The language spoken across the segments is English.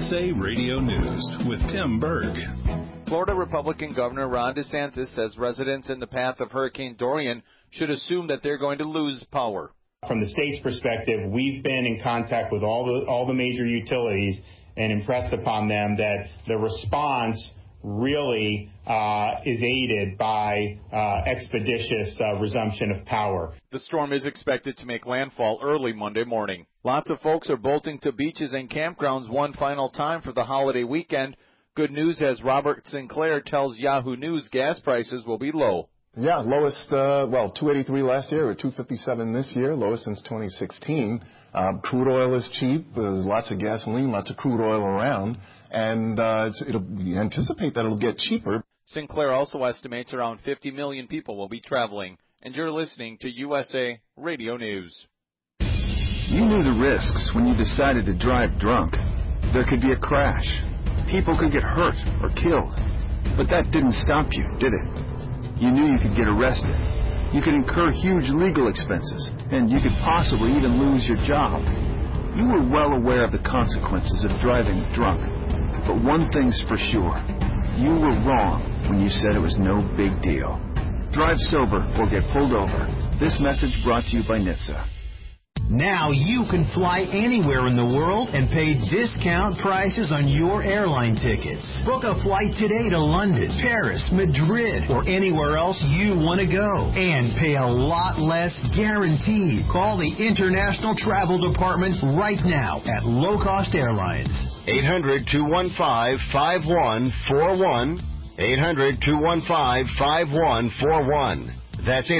USA Radio News with Tim Berg. Florida Republican Governor Ron DeSantis says residents in the path of Hurricane Dorian should assume that they're going to lose power. From the state's perspective, we've been in contact with all the major utilities and impressed upon them that the response really is aided by expeditious resumption of power. The storm is expected to make landfall early Monday morning. Lots of folks are bolting to beaches and campgrounds one final time for the holiday weekend. Good news, as Robert Sinclair tells Yahoo News, gas prices will be low. Yeah, lowest, $2.83 last year, or $2.57 this year, lowest since 2016. Crude oil is cheap. There's lots of gasoline, lots of crude oil around, and we anticipate that it'll get cheaper. Sinclair also estimates around 50 million people will be traveling. And you're listening to USA Radio News. You knew the risks when you decided to drive drunk. There could be a crash. People could get hurt or killed. But that didn't stop you, did it? You knew you could get arrested. You could incur huge legal expenses, and you could possibly even lose your job. You were well aware of the consequences of driving drunk. But one thing's for sure. You were wrong when you said it was no big deal. Drive sober or get pulled over. This message brought to you by NHTSA. Now you can fly anywhere in the world and pay discount prices on your airline tickets. Book a flight today to London, Paris, Madrid, or anywhere else you want to go. And pay a lot less guaranteed. Call the International Travel Department right now at Low Cost Airlines. 800-215-5141. 800-215-5141. That's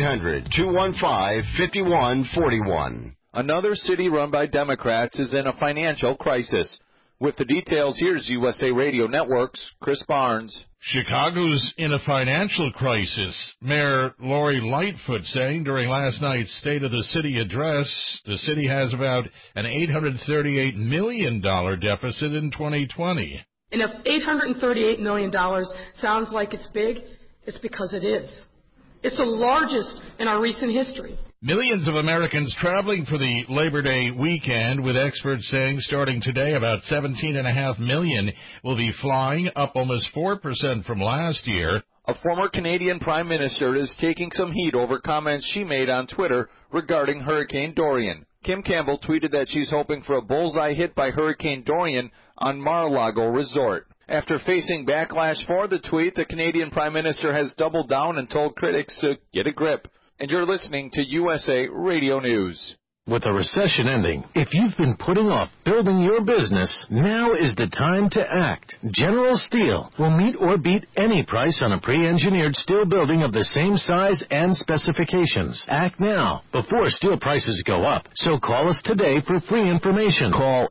800-215-5141. Another city run by Democrats is in a financial crisis. With the details, here's USA Radio Network's Chris Barnes. Chicago's in a financial crisis. Mayor Lori Lightfoot saying during last night's State of the City address, the city has about an $838 million deficit in 2020. And if $838 million sounds like it's big, it's because it is. It's the largest in our recent history. Millions of Americans traveling for the Labor Day weekend, with experts saying starting today about 17.5 million will be flying, up almost 4% from last year. A former Canadian Prime Minister is taking some heat over comments she made on Twitter regarding Hurricane Dorian. Kim Campbell tweeted that she's hoping for a bullseye hit by Hurricane Dorian on Mar-a-Lago Resort. After facing backlash for the tweet, the Canadian Prime Minister has doubled down and told critics to get a grip. And you're listening to USA Radio News. With a recession ending, if you've been putting off building your business, now is the time to act. General Steel will meet or beat any price on a pre-engineered steel building of the same size and specifications. Act now, before steel prices go up. So call us today for free information. Call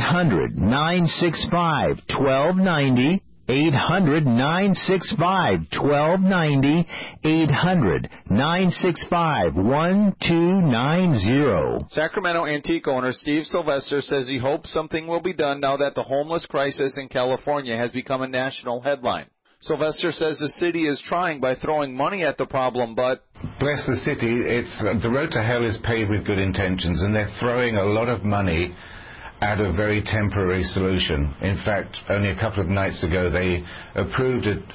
800-965-1290. 800-965-1290, 800-965-1290. Sacramento Antique owner Steve Sylvester says he hopes something will be done now that the homeless crisis in California has become a national headline. Sylvester says the city is trying by throwing money at the problem, but... Bless the city, the road to hell is paved with good intentions, and they're throwing a lot of money at a very temporary solution. In fact, only a couple of nights ago, they approved a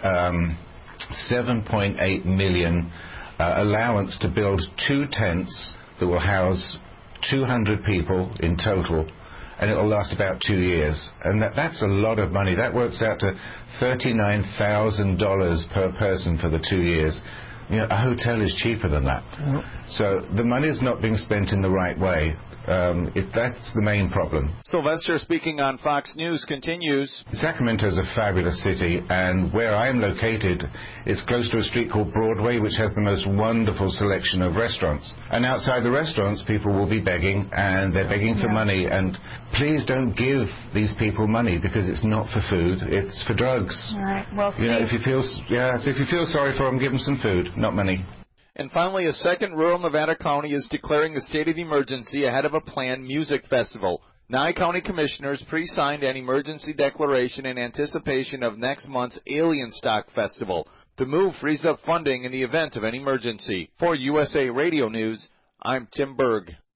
$7.8 million allowance to build 2 tents that will house 200 people in total, and it will last about 2 years. And that's a lot of money. That works out to $39,000 per person for the 2 years. You know, a hotel is cheaper than that. Yep. So the money is not being spent in the right way. That's the main problem. Sylvester, speaking on Fox News, continues. Sacramento is a fabulous city, and where I am located, it's close to a street called Broadway, which has the most wonderful selection of restaurants. And outside the restaurants, people will be begging, and they're begging for money. And please don't give these people money, because it's not for food, it's for drugs. All right. Well, you know, if you feel sorry for them, give them some food, not money. And finally, a second rural Nevada county is declaring a state of emergency ahead of a planned music festival. 9 county commissioners pre-signed an emergency declaration in anticipation of next month's Alien Stock Festival. The move frees up funding in the event of an emergency. For USA Radio News, I'm Tim Berg.